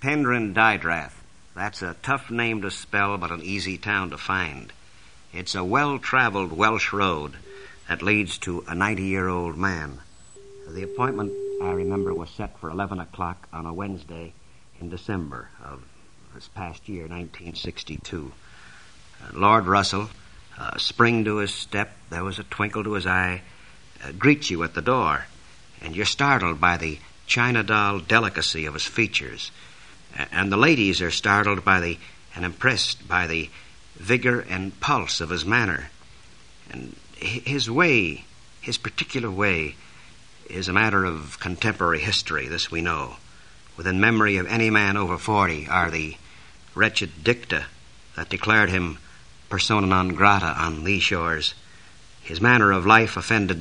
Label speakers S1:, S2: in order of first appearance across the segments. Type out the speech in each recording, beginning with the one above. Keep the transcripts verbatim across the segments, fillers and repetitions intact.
S1: Penrhyn-Daidrath. That's a tough name to spell, but an easy town to find. It's a well-traveled Welsh road that leads to a ninety-year-old man. The appointment, I remember, was set for eleven o'clock on a Wednesday in December of this past year, nineteen sixty-two. Uh, Lord Russell, a spring to his step, there was a twinkle to his eye, uh, greets you at the door, and you're startled by the China doll delicacy of his features. Uh, and the ladies are startled by the, and impressed by the vigor and pulse of his manner. And his way, his particular way, is a matter of contemporary history, this we know. Within memory of any man over forty are the wretched dicta that declared him persona non grata on these shores. His manner of life offended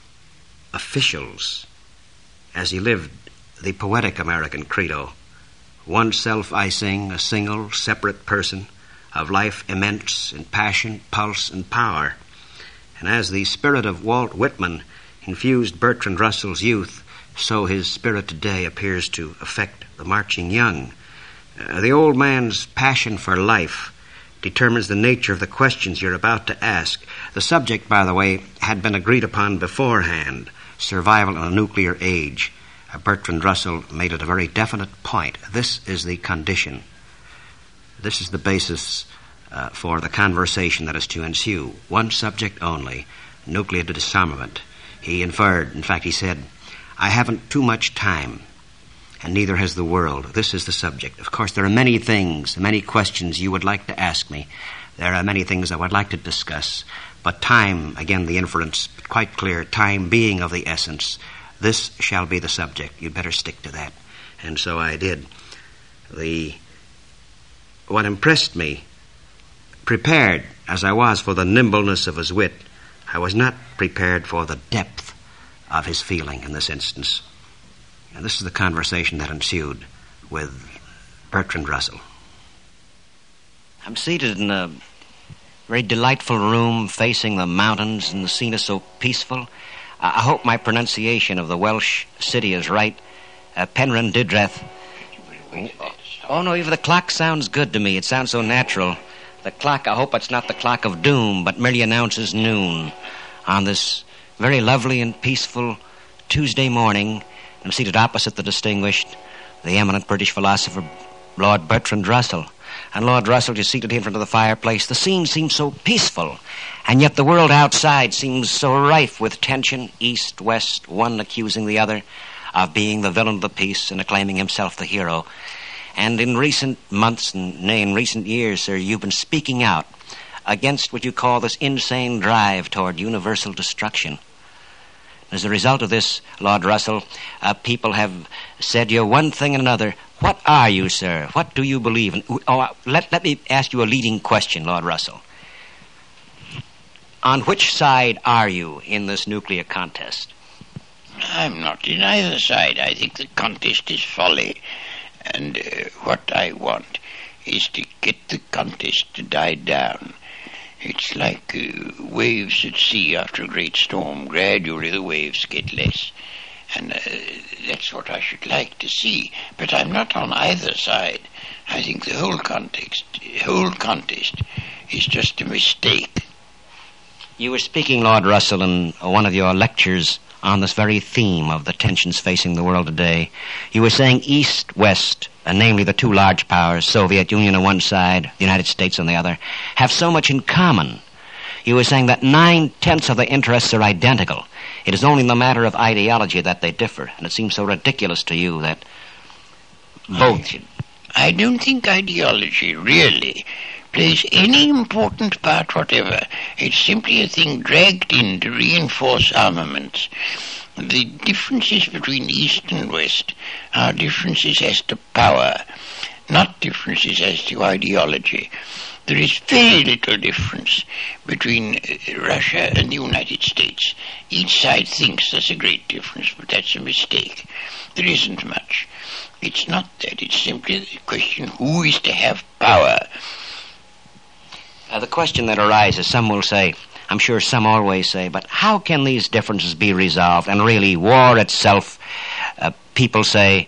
S1: officials as he lived the poetic American credo. Oneself I sing, a single, separate person, of life immense in passion, pulse, and power. And as the spirit of Walt Whitman infused Bertrand Russell's youth, so his spirit today appears to affect the marching young. Uh, the old man's passion for life determines the nature of the questions you're about to ask. The subject, by the way, had been agreed upon beforehand, survival in a nuclear age. Uh, Bertrand Russell made it a very definite point. This is the condition. This is the basis uh, for the conversation that is to ensue. One subject only, nuclear disarmament. He inferred, in fact, he said, I haven't too much time, and neither has the world. This is the subject. Of course, there are many things, many questions you would like to ask me. There are many things I would like to discuss. But time, again, the inference, quite clear, time being of the essence, this shall be the subject. You'd better stick to that. And so I did. The what impressed me, prepared as I was for the nimbleness of his wit, I was not prepared for the depth of his feeling in this instance. And this is the conversation that ensued with Bertrand Russell.
S2: I'm seated in a very delightful room facing the mountains, and the scene is so peaceful. I hope my pronunciation of the Welsh city is right. Uh, Penrhyn-Daidrath. Oh, no, even the clock sounds good to me. It sounds so natural. The clock, I hope it's not the clock of doom, but merely announces noon on this very lovely and peaceful Tuesday morning. I'm seated opposite the distinguished, the eminent British philosopher, Lord Bertrand Russell. And Lord Russell is seated here in front of the fireplace. The scene seems so peaceful, and yet the world outside seems so rife with tension, east, west, one accusing the other of being the villain of the piece and acclaiming himself the hero. And in recent months, and nay, in recent years, sir, you've been speaking out against what you call this insane drive toward universal destruction. As a result of this, Lord Russell, uh, people have said you're one thing and another. What are you, sir? What do you believe in? Oh, let, let me ask you a leading question, Lord Russell. On which side are you in this nuclear contest?
S3: I'm not in either side. I think the contest is folly. And uh, what I want is to get the contest to die down. It's like uh, waves at sea after a great storm. Gradually the waves get less. And uh, that's what I should like to see. But I'm not on either side. I think the whole context, whole contest is just a mistake.
S2: You were speaking, Lord Russell, in one of your lectures on this very theme of the tensions facing the world today. You were saying East-West, uh, namely the two large powers, Soviet Union on one side, the United States on the other, have so much in common. You were saying that nine-tenths of the interests are identical. It is only in the matter of ideology that they differ, and it seems so ridiculous to you that both should...
S3: I don't think ideology really plays any important part whatever. It's simply a thing dragged in to reinforce armaments. The differences between East and West are differences as to power, not differences as to ideology. There is very little difference between Russia and the United States. Each side thinks there's a great difference, but that's a mistake. There isn't much. It's not that. It's simply the question, who is to have power?
S2: Uh, the question that arises, some will say, I'm sure some always say, but how can these differences be resolved? And really, war itself, uh, people say,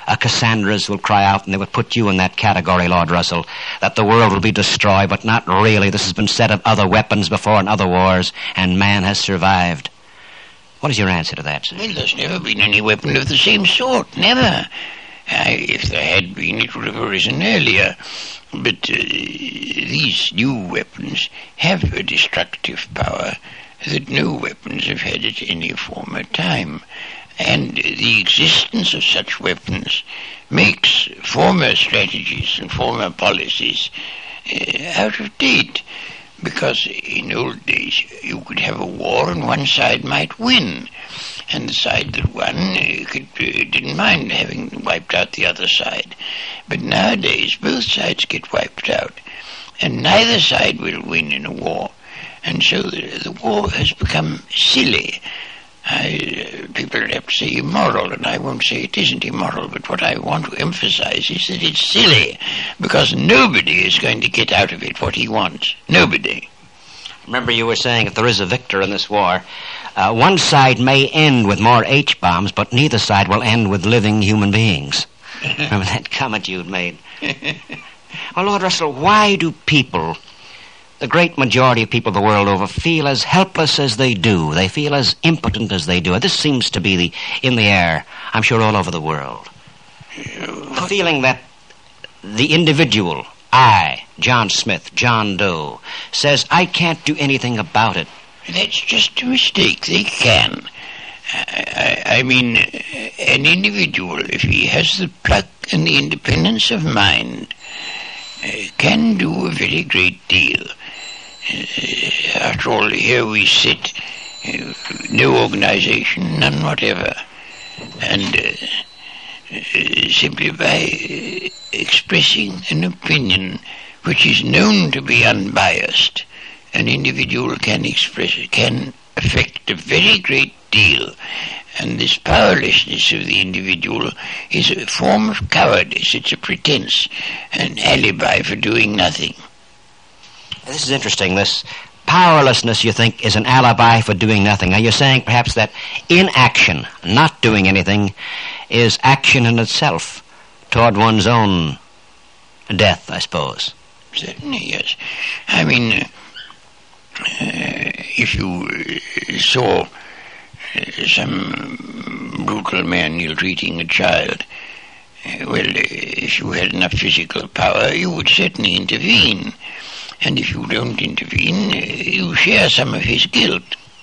S2: uh, Cassandras will cry out, and they would put you in that category, Lord Russell, that the world will be destroyed, but not really. This has been said of other weapons before in other wars, and man has survived. What is your answer to that, sir?
S3: Well, there's never been any weapon of the same sort, never. Uh, if there had been, it would have arisen earlier. But uh, these new weapons have a destructive power that no weapons have had at any former time. And the existence of such weapons makes former strategies and former policies uh, out of date. Because in old days you could have a war and one side might win. And the side that won uh, could, uh, didn't mind having wiped out the other side. But nowadays both sides get wiped out. And neither side will win in a war. And so the, the war has become silly. I, uh, people have to say immoral, and I won't say it isn't immoral, but what I want to emphasize is that it's silly, because nobody is going to get out of it what he wants. Nobody.
S2: Remember you were saying if there is a victor in this war, uh, one side may end with more H-bombs, but neither side will end with living human beings. Remember that comment you had made? Well, Lord Russell, why do people, the great majority of people the world over, feel as helpless as they do? They feel as impotent as they do. This seems to be the in the air, I'm sure, all over the world. The feeling that the individual, I, John Smith, John Doe, says, I can't do anything about it.
S3: That's just a mistake. They can. I, I, I mean, an individual, if he has the pluck and the independence of mind, uh, can do a very great deal. Uh, after all, here we sit, uh, no organization, none whatever, and uh, uh, simply by uh, expressing an opinion which is known to be unbiased, an individual can express, can affect a very great deal. And this powerlessness of the individual is a form of cowardice. It's a pretense, an alibi for doing nothing.
S2: This is interesting. This powerlessness, you think, is an alibi for doing nothing. Are you saying perhaps that inaction, not doing anything, is action in itself toward one's own death, I suppose?
S3: Certainly, yes. I mean, uh, uh, if you uh, saw uh, some brutal man ill-treating a child, uh, well, uh, if you had enough physical power, you would certainly intervene. And if you don't intervene, uh, you share some of his guilt.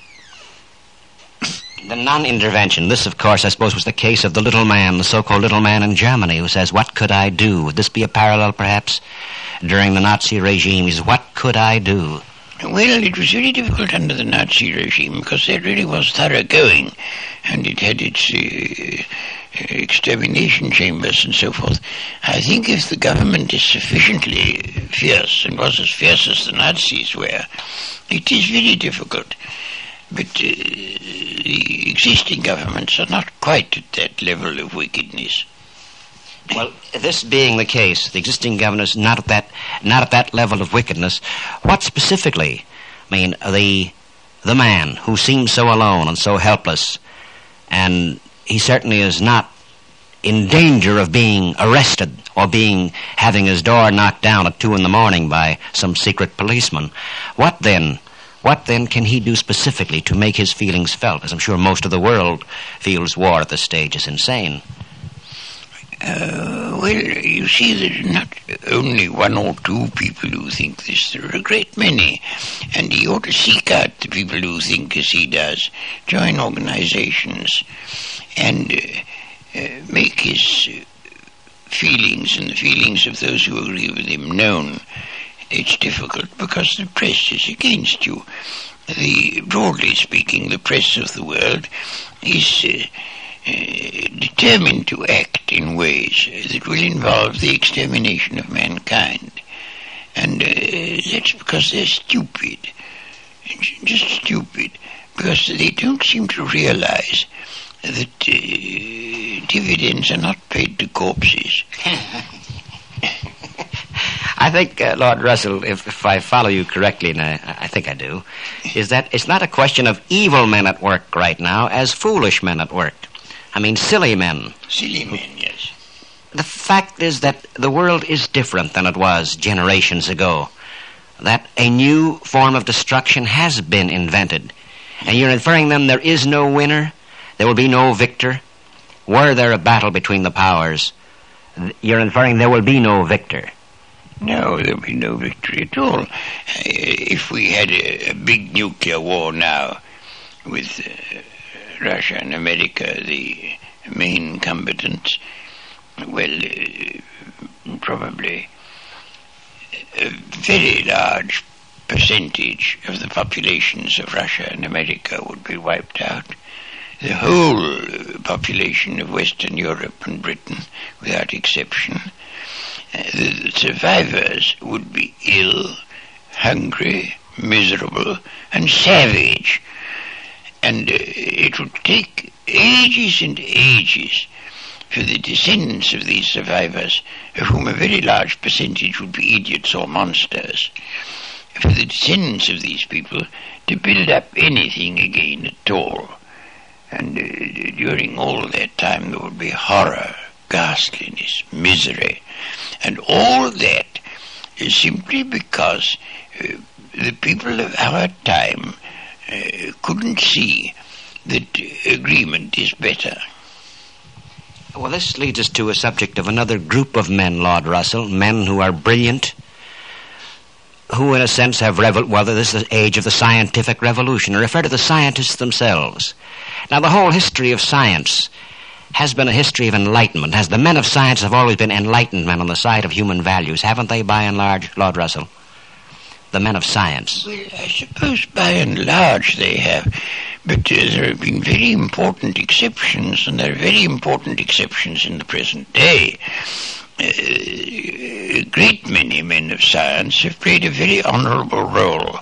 S2: The non-intervention. This, of course, I suppose, was the case of the little man, the so-called little man in Germany, who says, what could I do? Would this be a parallel, perhaps, during the Nazi regime? He says, what could I do?
S3: Well, it was very difficult under the Nazi regime, because there really was thoroughgoing, and it had its uh, extermination chambers and so forth. I think if the government is sufficiently fierce, and was as fierce as the Nazis were, it is very difficult. But uh, the existing governments are not quite at that level of wickedness.
S2: Well, this being the case, the existing governors not at that not at that level of wickedness, what specifically, I mean, the the man who seems so alone and so helpless, and he certainly is not in danger of being arrested or being having his door knocked down at two in the morning by some secret policeman. What then? What then can he do specifically to make his feelings felt? As I'm sure most of the world feels war at this stage is insane.
S3: Uh, well, you see, there's not only one or two people who think this. There are a great many. And he ought to seek out the people who think as he does, join organizations, and uh, uh, make his uh, feelings and the feelings of those who agree with him known. It's difficult because the press is against you. The, broadly speaking, the press of the world is uh, uh, determined to act in ways that will involve the extermination of mankind. And uh, that's because they're stupid. Just stupid. Because they don't seem to realize that uh, dividends are not paid to corpses.
S2: I think, uh, Lord Russell, if, if I follow you correctly, and I, I think I do, is that it's not a question of evil men at work right now as foolish men at work. I mean, silly men.
S3: Silly men, yes.
S2: The fact is that the world is different than it was generations ago. That a new form of destruction has been invented. And you're inferring then there is no winner? There will be no victor? Were there a battle between the powers, you're inferring there will be no victor?
S3: No, there will be no victory at all. Uh, if we had a, a big nuclear war now, with uh, Russia and America the main combatants, well, uh, probably a very large percentage of the populations of Russia and America would be wiped out. The whole population of Western Europe and Britain, without exception, uh, the survivors would be ill, hungry, miserable, and savage. And uh, it would take ages and ages for the descendants of these survivors, of whom a very large percentage would be idiots or monsters, for the descendants of these people to build up anything again at all. And uh, during all that time there would be horror, ghastliness, misery, and all that is simply because uh, the people of our time uh, couldn't see that agreement is better.
S2: Well, this leads us to a subject of another group of men, Lord Russell, men who are brilliant, who in a sense have revel- well, this is the age of the scientific revolution. I refer to the scientists themselves. Now, the whole history of science has been a history of enlightenment. Has the men of science have always been enlightened men on the side of human values, haven't they, by and large, Lord Russell? The men of science.
S3: Well, I suppose by and large they have, but uh, there have been very important exceptions, and there are very important exceptions in the present day. Uh, a great many men of science have played a very honourable role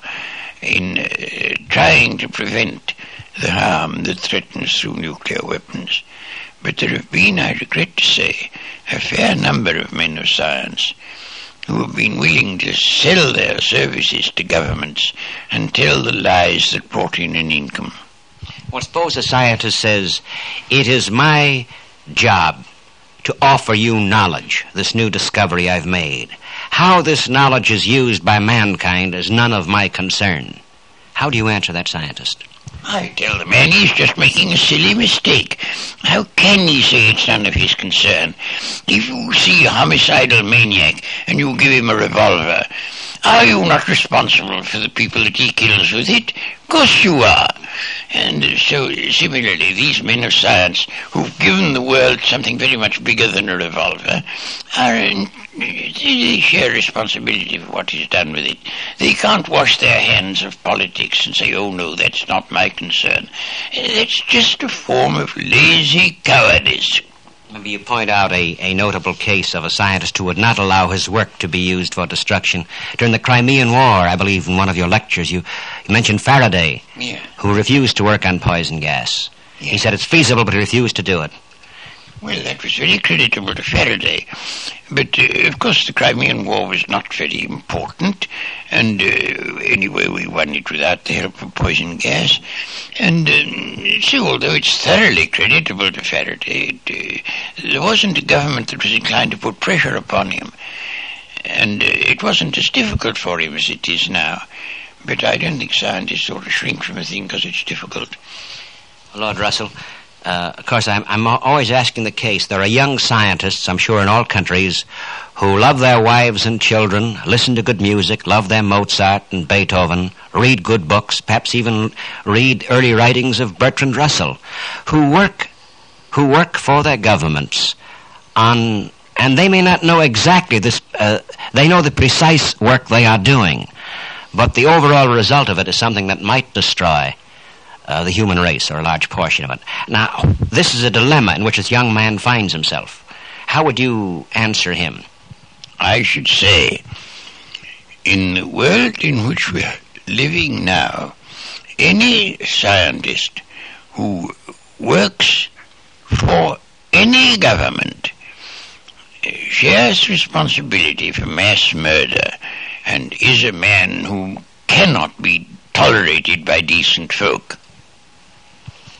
S3: in uh, trying to prevent the harm that threatens through nuclear weapons. But there have been, I regret to say, a fair number of men of science who have been willing to sell their services to governments and tell the lies that brought in an income.
S2: Well, suppose a scientist says, it is my job to offer you knowledge, this new discovery I've made. How this knowledge is used by mankind is none of my concern. How do you answer that scientist?
S3: I tell the man he's just making a silly mistake. How can he say it's none of his concern? If you see a homicidal maniac and you give him a revolver, are you not responsible for the people that he kills with it? Of course you are. And so, similarly, these men of science who've given the world something very much bigger than a revolver are in, they share responsibility for what is done with it. They can't wash their hands of politics and say, oh no, that's not my concern. That's just a form of lazy cowardice.
S2: Maybe you point out a, a notable case of a scientist who would not allow his work to be used for destruction. During the Crimean War, I believe in one of your lectures, you, you mentioned Faraday,
S3: yeah.
S2: who refused to work on poison gas.
S3: Yeah.
S2: He said it's feasible, but he refused to do it.
S3: Well, that was very creditable to Faraday. But, uh, of course, the Crimean War was not very important. And, uh, anyway, we won it without the help of poison gas. And, um, so, although it's thoroughly creditable to Faraday, it, uh, there wasn't a government that was inclined to put pressure upon him. And uh, it wasn't as difficult for him as it is now. But I don't think scientists ought to shrink from a thing because it's difficult.
S2: Lord Russell, Uh, of course, I'm, I'm always asking the case. There are young scientists, I'm sure, in all countries who love their wives and children, listen to good music, love their Mozart and Beethoven, read good books, perhaps even read early writings of Bertrand Russell, who work, who work for their governments on, and they may not know exactly this, uh, they know the precise work they are doing, but the overall result of it is something that might destroy Uh, the human race, or a large portion of it. Now, this is a dilemma in which this young man finds himself. How would you answer him?
S3: I should say, in the world in which we are living now, any scientist who works for any government shares responsibility for mass murder and is a man who cannot be tolerated by decent folk.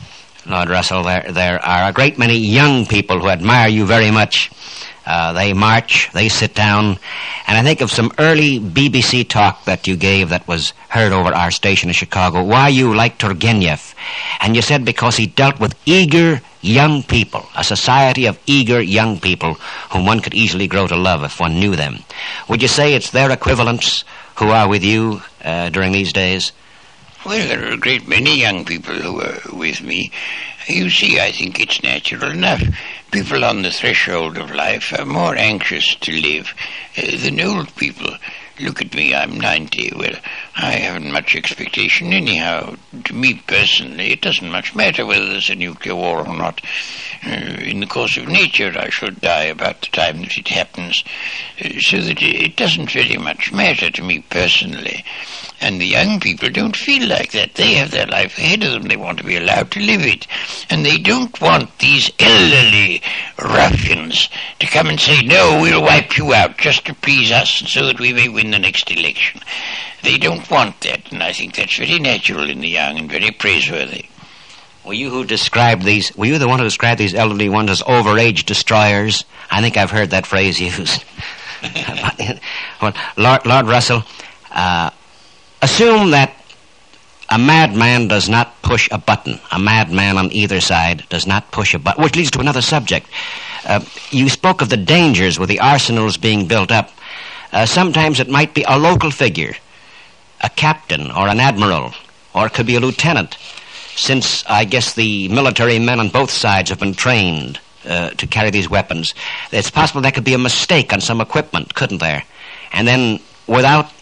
S2: Lord Russell, there, there are a great many young people who admire you very much. Uh, they march, they sit down, and I think of some early B B C talk that you gave that was heard over our station in Chicago, why you like Turgenev. And you said because he dealt with eager young people, a society of eager young people whom one could easily grow to love if one knew them. Would you say it's their equivalents who are with you uh, during these days?
S3: Well, there are a great many young people who are with me. You see, I think it's natural enough. People on the threshold of life are more anxious to live uh, than old people. Look at me, I'm ninety. Well, I haven't much expectation anyhow. To me personally, it doesn't much matter whether there's a nuclear war or not. Uh, in the course of nature, I shall die about the time that it happens. Uh, so that it doesn't very much matter to me personally. And the young people don't feel like that. They have their life ahead of them. They want to be allowed to live it. And they don't want these elderly ruffians to come and say, no, we'll wipe you out just to please us so that we may win the next election. They don't want that, and I think that's very natural in the young and very praiseworthy.
S2: Were you who described these, were you the one who described these elderly ones as overage destroyers? I think I've heard that phrase used. Well, Lord, Lord Russell, uh, assume that a madman does not push a button. A madman on either side does not push a button, which leads to another subject. Uh, you spoke of the dangers with the arsenals being built up. Uh, sometimes it might be a local figure, a captain or an admiral, or it could be a lieutenant, since I guess the military men on both sides have been trained uh, to carry these weapons. It's possible there could be a mistake on some equipment, couldn't there? And then without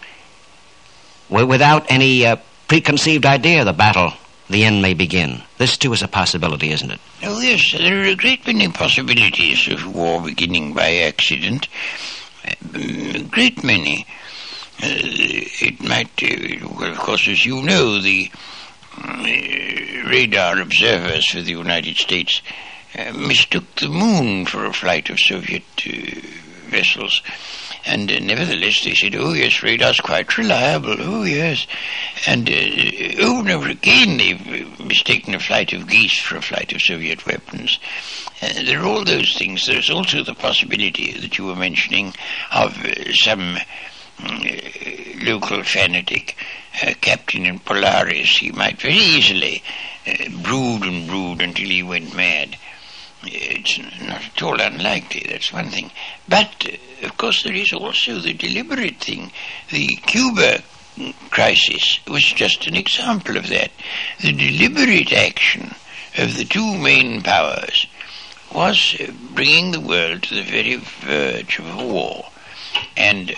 S2: without any uh, preconceived idea of the battle, the end may begin. This, too, is a possibility, isn't it?
S3: Oh, yes, there are a great many possibilities of war beginning by accident. A great many. Uh, it might, uh, well, of course, as you know, the uh, radar observers for the United States uh, mistook the moon for a flight of Soviet uh, vessels. And uh, nevertheless, they said, oh, yes, radar's quite reliable, oh, yes. And uh, over and over again, they've mistaken a flight of geese for a flight of Soviet weapons. Uh, there are all those things. There's also the possibility that you were mentioning of uh, some uh, local fanatic, uh, captain in Polaris. He might very easily uh, brood and brood until he went mad. It's not at all unlikely, that's one thing. But, uh, of course, there is also the deliberate thing. The Cuba crisis was just an example of that. The deliberate action of the two main powers was uh, bringing the world to the very verge of a war. And uh,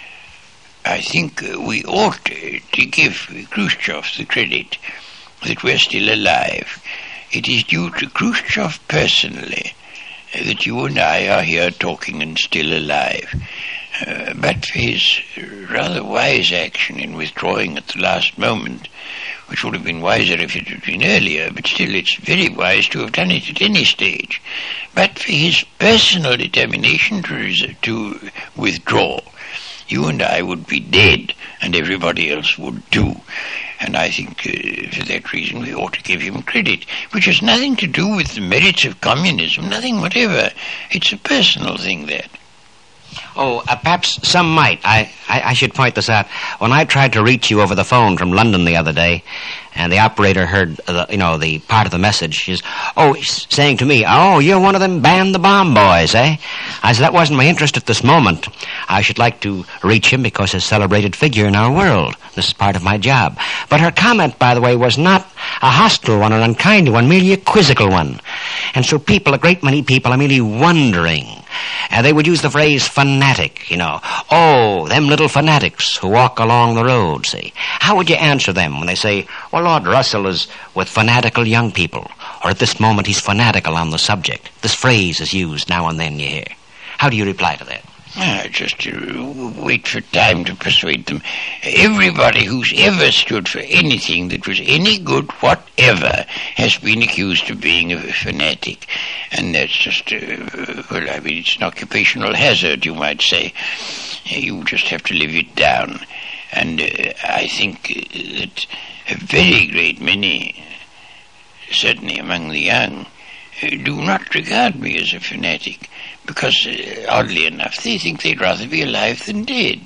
S3: I think uh, we ought uh, to give Khrushchev the credit that we're still alive. It is due to Khrushchev personally uh, that you and I are here talking and still alive. Uh, but for his rather wise action in withdrawing at the last moment, which would have been wiser if it had been earlier, but still it's very wise to have done it at any stage. But for his personal determination to, res- to withdraw, you and I would be dead, and everybody else would too. And I think uh, for that reason we ought to give him credit, which has nothing to do with the merits of communism, nothing whatever. It's a personal thing, that.
S2: Oh, uh, perhaps some might. I, I, I should point this out. When I tried to reach you over the phone from London the other day, and the operator heard, the, you know, the part of the message, she's, oh, he's saying to me, oh, you're one of them ban the bomb boys, eh? I said, that wasn't my interest at this moment. I should like to reach him because he's a celebrated figure in our world. This is part of my job. But her comment, by the way, was not a hostile one or an unkind one, merely a quizzical one. And so people, a great many people, are merely wondering. Uh, they would use the phrase fanatic, you know. Oh, them little fanatics who walk along the road, see. How would you answer them when they say, well, Lord Russell is with fanatical young people, or at this moment he's fanatical on the subject? This phrase is used now and then, you hear. How do you reply to that?
S3: Ah, just uh, wait for time to persuade them. Everybody who's ever stood for anything that was any good whatever has been accused of being a fanatic. And that's just, uh, well, I mean, it's an occupational hazard, you might say. You just have to live it down. And uh, I think uh, that a very great many certainly among the young, uh, do not regard me as a fanatic, because, uh, oddly enough, they think they'd rather be alive than dead.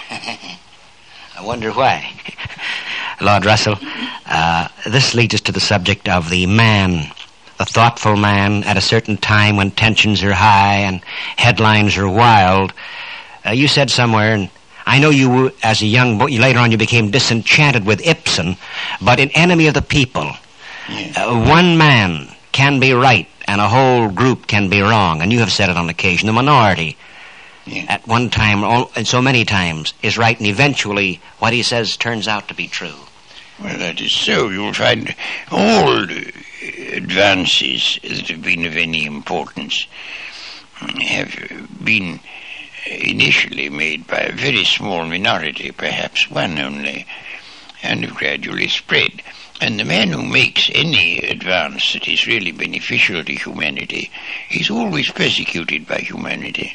S2: I wonder why. Lord Russell, uh, this leads us to the subject of the man, the thoughtful man at a certain time when tensions are high and headlines are wild. Uh, you said somewhere, and I know you, as a young boy, later on you became disenchanted with Ibsen, but in Enemy of the People,
S3: Yeah.
S2: uh, one man can be right and a whole group can be wrong, and you have said it on occasion. The minority,
S3: Yeah.
S2: at one time, all- and so many times, is right, and eventually what he says turns out to be true.
S3: Well, that is so. You'll find all the advances that have been of any importance have been initially made by a very small minority, perhaps one only, and have gradually spread. And the man who makes any advance that is really beneficial to humanity is always persecuted by humanity.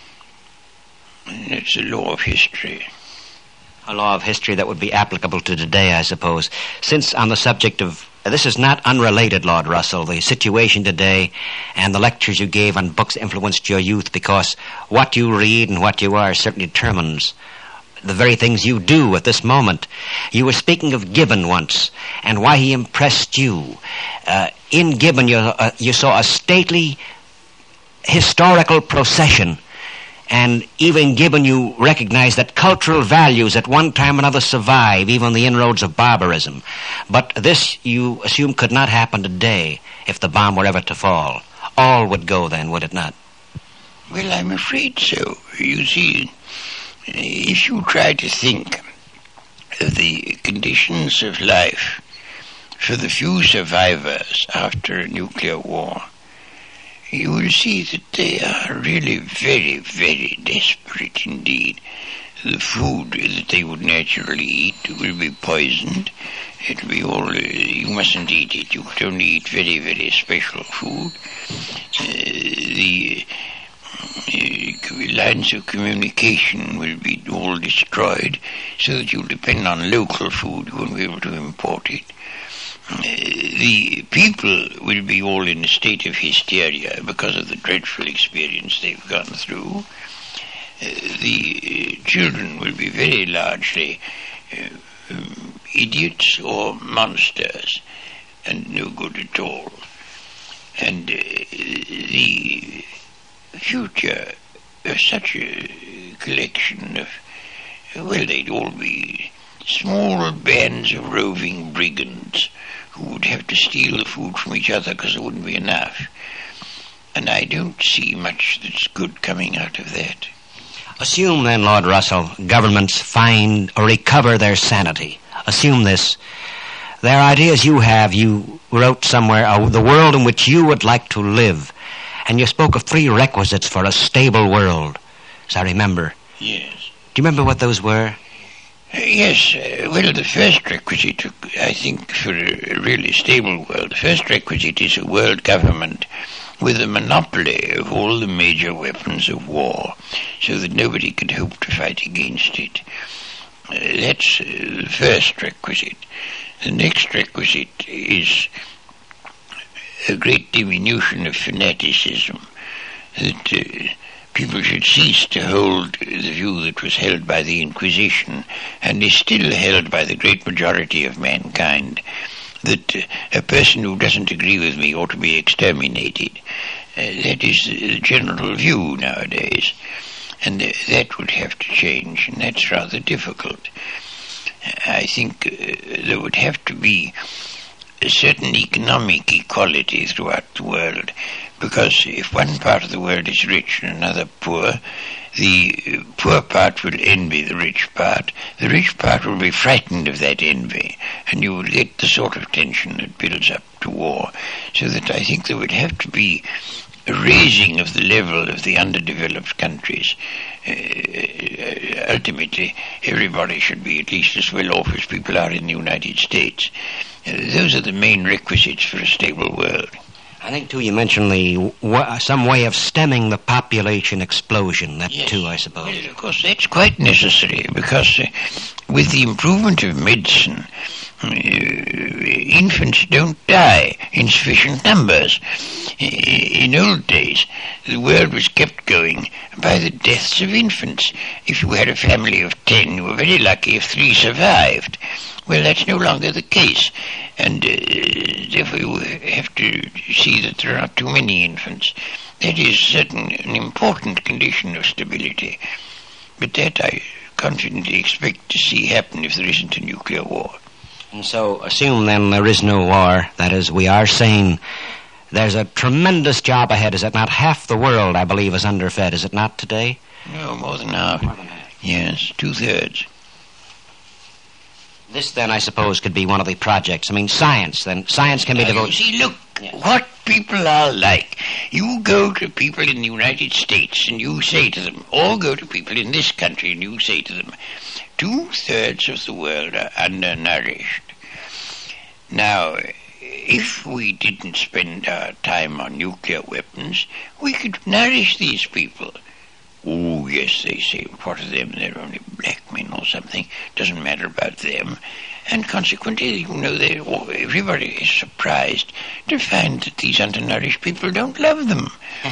S3: And that's the law of history.
S2: A law of history that would be applicable to today, I suppose. Since on the subject of... This is not unrelated, Lord Russell, the situation today and the lectures you gave on books that influenced your youth, because what you read and what you are certainly determines the very things you do at this moment. You were speaking of Gibbon once and why he impressed you. Uh, in Gibbon, you, uh, you saw a stately historical procession. And even Gibbon, you recognize that cultural values at one time or another survive, even the inroads of barbarism. But this, you assume, could not happen today if the bomb were ever to fall. All would go then, would it not?
S3: Well, I'm afraid so. You see, if you try to think of the conditions of life for the few survivors after a nuclear war, you will see that they are really very, very desperate indeed. The food that they would naturally eat will be poisoned. It will be all... Uh, you mustn't eat it. You could only eat very, very special food. Uh, the uh, lines of communication will be all destroyed, so that you'll depend on local food. You won't be able to import it. Uh, the people will be all in a state of hysteria because of the dreadful experience they've gone through. Uh, the uh, children will be very largely uh, um, idiots or monsters and no good at all. And uh, the future of such a collection of, well, they'd all be small bands of roving brigands who would have to steal the food from each other because there wouldn't be enough. And I don't see much that's good coming out of that.
S2: Assume then, Lord Russell, governments find or recover their sanity. Assume this. There are ideas you have, you wrote somewhere, uh, the world in which you would like to live. And you spoke of three requisites for a stable world, as I remember.
S3: Yes.
S2: Do you remember what those were?
S3: Uh, yes, uh, well, the first requisite, I think, for a really stable world, the first requisite is a world government with a monopoly of all the major weapons of war, so that nobody could hope to fight against it. Uh, that's uh, the first requisite. The next requisite is a great diminution of fanaticism, that uh, people should cease to hold the view that was held by the Inquisition and is still held by the great majority of mankind, that uh, a person who doesn't agree with me ought to be exterminated. Uh, that is the general view nowadays, and uh, that would have to change, and that's rather difficult. I think uh, there would have to be a certain economic equality throughout the world, because if one part of the world is rich and another poor, the poor part will envy the rich part. The rich part will be frightened of that envy, and you will get the sort of tension that builds up to war. So that I think there would have to be a raising of the level of the underdeveloped countries. Uh, ultimately, everybody should be at least as well off as people are in the United States. Uh, those are the main requisites for a stable world.
S2: I think, too, you mentioned the w- some way of stemming the population explosion. That,
S3: Yes.
S2: too, I suppose.
S3: Well, of course, that's quite necessary, because uh, with the improvement of medicine, Uh, infants don't die in sufficient numbers. In old days, the world was kept going by the deaths of infants. If you had a family of ten, you were very lucky if three survived. Well, that's no longer the case, and uh, therefore you have to see that there are not too many infants. That is certainly an important condition of stability, but that I confidently expect to see happen if there isn't a nuclear war.
S2: And so, assume then there is no war. That is, we are saying there's a tremendous job ahead. Is it not? Half the world, I believe, is underfed. Is it not today?
S3: No, more than half. More than half. Yes, two-thirds.
S2: This, then, I suppose, could be one of the projects. I mean, science, then. Science can be
S3: now,
S2: devoted...
S3: You see, look, yeah. What people are like. You go to people in the United States and you say to them, or go to people in this country and you say to them, two-thirds of the world are undernourished. Now, if we didn't spend our time on nuclear weapons, we could nourish these people. Oh, yes, they say, what of them? They're only black men or something. Doesn't matter about them. And consequently, you know, they, oh, everybody is surprised to find that these undernourished people don't love them.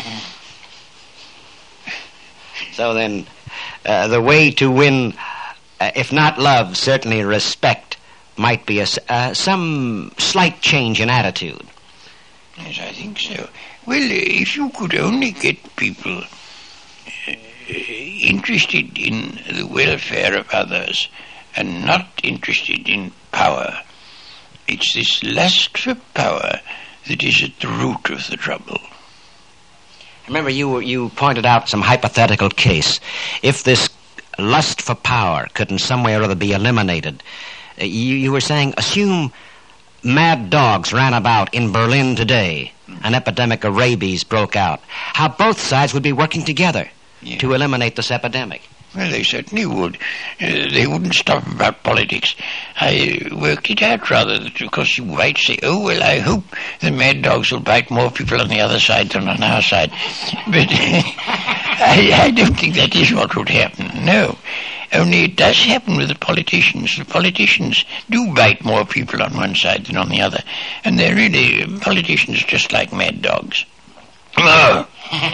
S2: So then, uh, the way to win, uh, if not love, certainly respect, might be a, uh, some slight change in attitude.
S3: Yes, I think so. Well, if you could only get people uh, interested in the welfare of others and not interested in power, it's this lust for power that is at the root of the trouble.
S2: Remember, you you pointed out some hypothetical case. If this lust for power could in some way or other be eliminated, uh, you, you were saying, assume mad dogs ran about in Berlin today, an epidemic of rabies broke out, how both sides would be working together yeah. to eliminate this epidemic.
S3: Well, they certainly would. Uh, they wouldn't stop about politics. I worked it out rather, because you might say, oh, well, I hope the mad dogs will bite more people on the other side than on our side. But I, I don't think that is what would happen, no. Only it does happen with the politicians. The politicians do bite more people on one side than on the other. And they're really politicians just like mad dogs. Oh.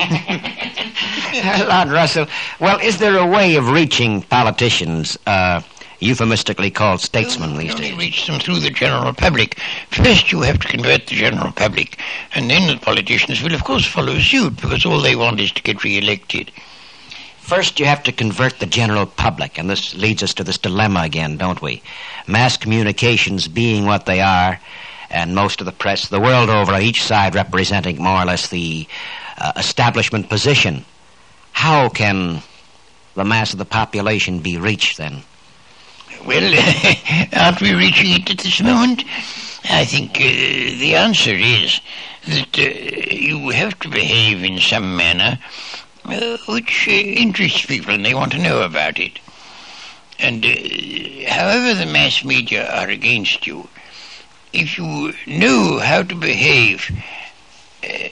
S2: Lord Russell, well, is there a way of reaching politicians, uh, euphemistically called statesmen
S3: you
S2: these
S3: only
S2: days?
S3: Reach them through the general public. First you have to convert the general public, and then the politicians will of course follow suit, because all they want is to get re-elected.
S2: First you have to convert the general public, and this leads us to this dilemma again, don't we? Mass communications being what they are, and most of the press the world over, each side representing more or less the uh, establishment position. How can the mass of the population be reached then?
S3: Well, aren't we reaching it at this moment? I think uh, the answer is that uh, you have to behave in some manner uh, which uh, interests people and they want to know about it. And uh, however the mass media are against you, if you know how to behave uh,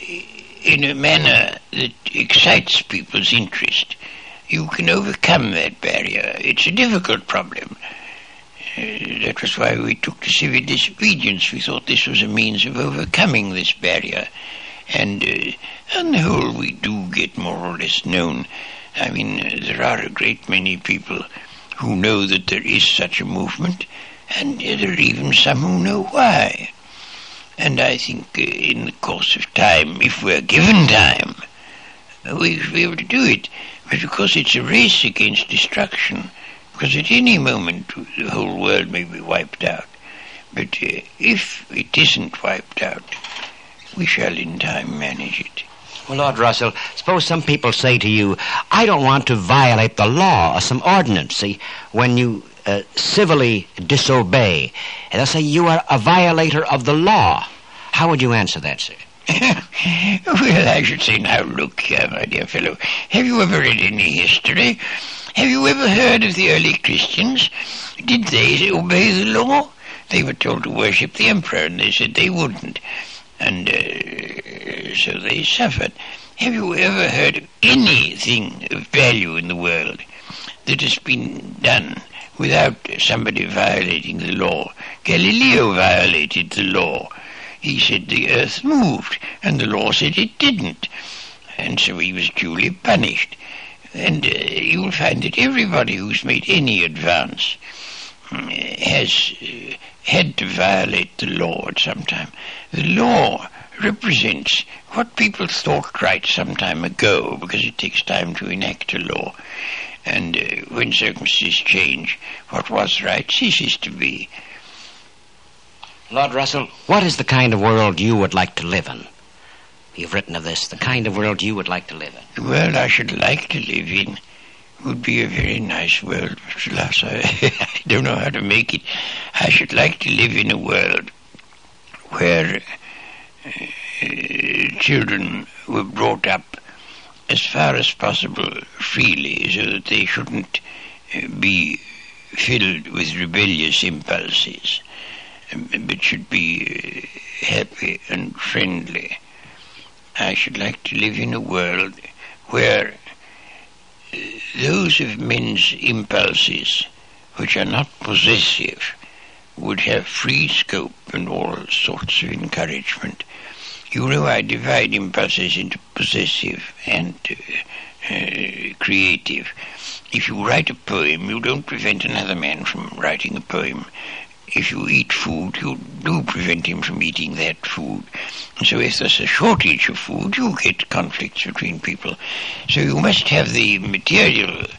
S3: in a manner that excites people's interest, you can overcome that barrier. It's a difficult problem. Uh, that was why we took to civil disobedience. We thought this was a means of overcoming this barrier. And uh, on the whole, we do get more or less known. I mean, uh, there are a great many people who know that there is such a movement, and there are even some who know why. And I think uh, in the course of time, if we're given time, uh, we should be able to do it. But because it's a race against destruction, because at any moment the whole world may be wiped out. But uh, if it isn't wiped out, we shall in time manage it.
S2: Well, Lord Russell, suppose some people say to you, I don't want to violate the law or some ordinance. See, when you uh, civilly disobey, they'll say you are a violator of the law. How would you answer that, sir?
S3: Well, I should say, now look here, my dear fellow. Have you ever read any history? Have you ever heard of the early Christians? Did they obey the law? They were told to worship the emperor, and they said they wouldn't. And uh, so they suffered. Have you ever heard of anything of value in the world that has been done without somebody violating the law. Galileo violated the law. He said the earth moved, and the law said it didn't. And so he was duly punished. And uh, you will find that everybody who's made any advance uh, has uh, had to violate the law at some time. The law represents what people thought right some time ago, because it takes time to enact a law. And uh, when circumstances change, what was right ceases to be.
S2: Lord Russell, what is the kind of world you would like to live in? You've written of this, the kind of world you would like to live in.
S3: The world I should like to live in would be a very nice world, Mister Lass. I, I don't know how to make it. I should like to live in a world where uh, children were brought up as far as possible freely, so that they shouldn't uh, be filled with rebellious impulses, but should be uh, happy and friendly. I should like to live in a world where uh, those of men's impulses which are not possessive would have free scope and all sorts of encouragement. You know, I divide impulses into possessive and uh, uh, creative. If you write a poem, you don't prevent another man from writing a poem. If you eat food, you do prevent him from eating that food. And so if there's a shortage of food, you get conflicts between people. So you must have the material, uh,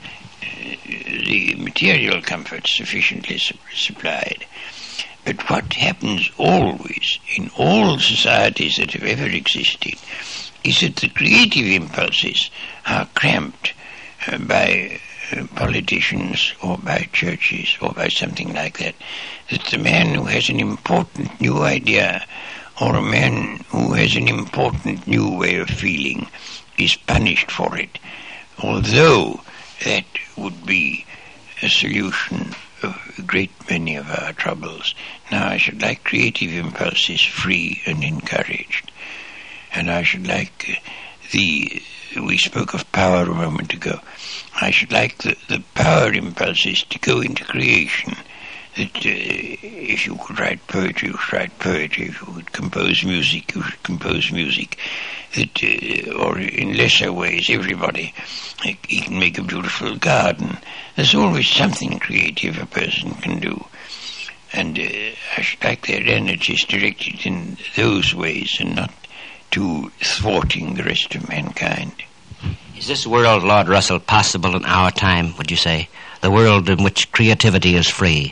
S3: the material comforts sufficiently su- supplied. But what happens always in all societies that have ever existed is that the creative impulses are cramped uh, by uh, politicians or by churches or by something like that. That the man who has an important new idea or a man who has an important new way of feeling is punished for it, although that would be a solution of a great many of our troubles. Now, I should like creative impulses free and encouraged. And I should like uh, the, we spoke of power a moment ago, I should like the, the power impulses to go into creation. That uh, if you could write poetry, you should write poetry. If you could compose music, you should compose music. That, uh, or in lesser ways, everybody, like, he can make a beautiful garden. There's always something creative a person can do. And uh, I should like their energies directed in those ways and not to thwarting the rest of mankind.
S2: Is this world, Lord Russell, possible in our time, would you say? The world in which creativity is free?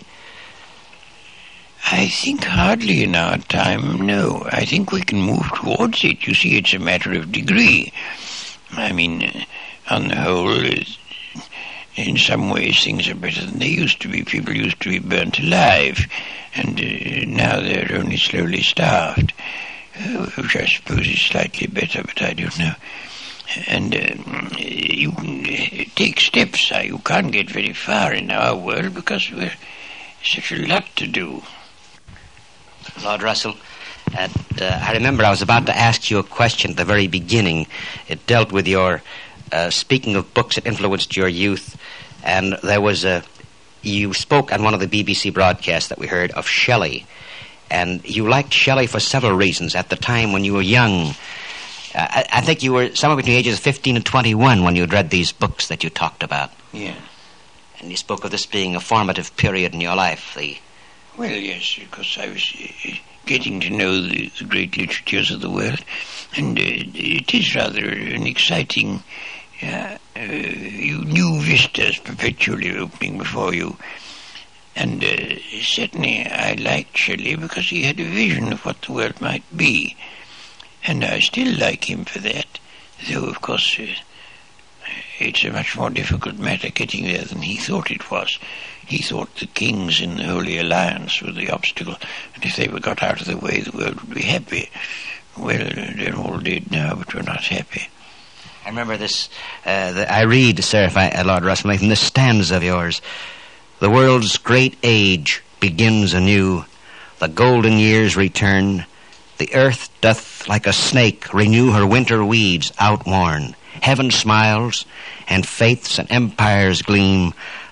S3: I think hardly in our time, no. I think we can move towards it. You see, it's a matter of degree. I mean, uh, on the whole, uh, in some ways things are better than they used to be. People used to be burnt alive, and uh, now they're only slowly starved, uh, which I suppose is slightly better, but I don't know. And uh, you can uh, take steps. Uh, you can't get very far in our world because we're such a lot to do.
S2: Lord Russell, at, uh, I remember I was about to ask you a question at the very beginning. It dealt with your uh, speaking of books that influenced your youth, and there was a, you spoke on one of the B B C broadcasts that we heard of Shelley, and you liked Shelley for several reasons. At the time when you were young, uh, I, I think you were somewhere between the ages of fifteen and twenty-one when you had read these books that you talked about.
S3: Yeah.
S2: And you spoke of this being a formative period in your life, the...
S3: Well, yes, because I was uh, getting to know the, the great literatures of the world, and uh, it is rather an exciting, uh, uh, new vistas perpetually opening before you. And uh, certainly I liked Shelley because he had a vision of what the world might be, and I still like him for that, though, of course, uh, it's a much more difficult matter getting there than he thought it was. He thought the kings in the Holy Alliance were the obstacle, and if they were got out of the way, the world would be happy. Well, they're all dead now, but we're not happy.
S2: I remember this, uh, the, I read, sir, if I, uh, Lord Russell, from this stanza of yours. The world's great age begins anew, the golden years return, the earth doth like a snake renew her winter weeds outworn. Heaven smiles, and faiths and empires gleam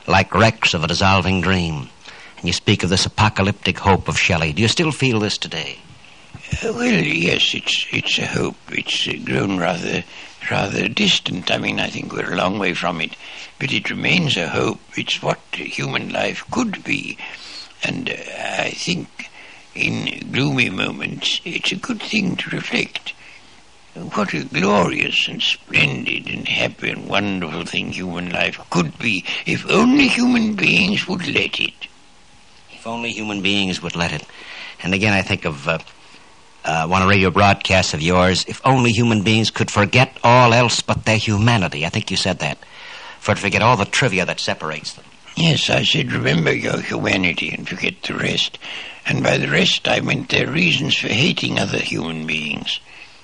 S2: like wrecks of a dissolving dream. And you speak of this apocalyptic hope of Shelley. Do you still feel this today?
S3: Uh, well, yes, it's it's a hope. It's uh, grown rather rather distant. I mean, I think we're a long way from it, but it remains a hope. It's what human life could be, and uh, I think in gloomy moments it's a good thing to reflect. What a glorious and splendid and happy and wonderful thing human life could be if only human beings would let it.
S2: If only human beings would let it. And again, I think of uh, uh, one radio broadcast of yours, if only human beings could forget all else but their humanity. I think you said that. For to forget all the trivia that separates them.
S3: Yes, I said, remember your humanity and forget the rest. And by the rest, I meant their reasons for hating other human beings.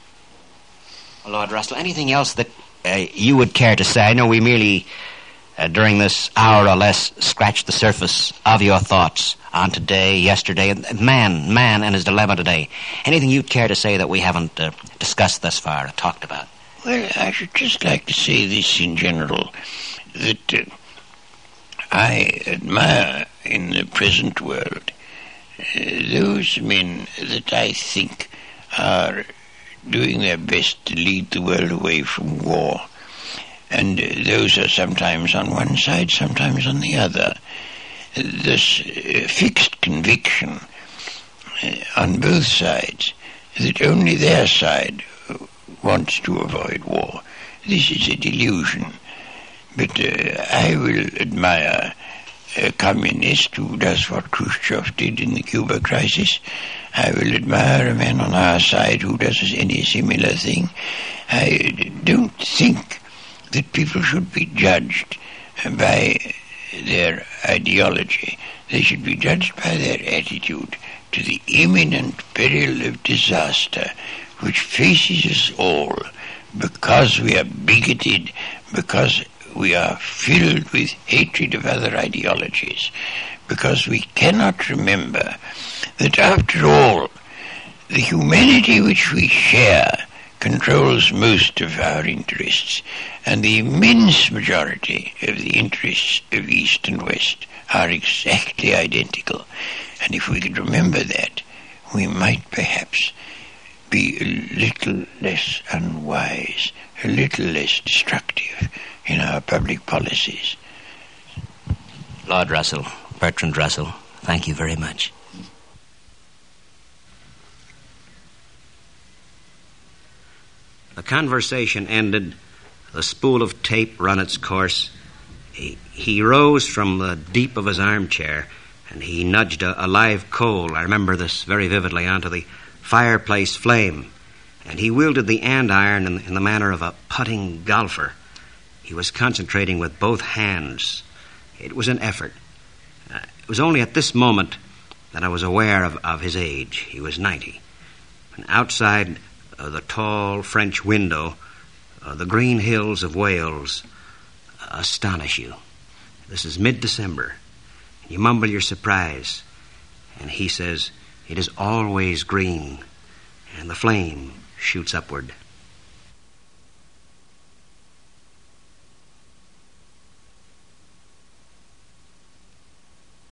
S2: Lord Russell, anything else that uh, you would care to say? I know we merely, uh, during this hour or less, scratched the surface of your thoughts on today, yesterday, and man, man and his dilemma today. Anything you'd care to say that we haven't uh, discussed thus far or talked about?
S3: Well, I should just like to say this in general, that uh, I admire in the present world uh, those men that I think are doing their best to lead the world away from war. And uh, those are sometimes on one side, sometimes on the other. This uh, fixed conviction uh, on both sides that only their side wants to avoid war. This is a delusion. But uh, I will admire a communist who does what Khrushchev did in the Cuba crisis. I will admire a man on our side who does any similar thing. I don't think that people should be judged by their ideology. They should be judged by their attitude to the imminent peril of disaster which faces us all because we are bigoted, because we are filled with hatred of other ideologies, because we cannot remember that after all, the humanity which we share controls most of our interests, and the immense majority of the interests of East and West are exactly identical. And if we could remember that, we might perhaps be a little less unwise, a little less destructive in our public policies.
S2: Lord Russell, Bertrand Russell, thank you very much.
S1: The conversation ended, the spool of tape run its course. He, he rose from the deep of his armchair, and he nudged a, a live coal, I remember this very vividly, onto the fireplace flame, and he wielded the andiron in, in the manner of a putting golfer. He was concentrating with both hands. It was an effort. Uh, it was only at this moment that I was aware of, of his age. He was ninety. And outside uh, the tall French window, uh, the green hills of Wales uh, astonish you. This is mid-December. You mumble your surprise, and he says, "It is always green," and the flame shoots upward.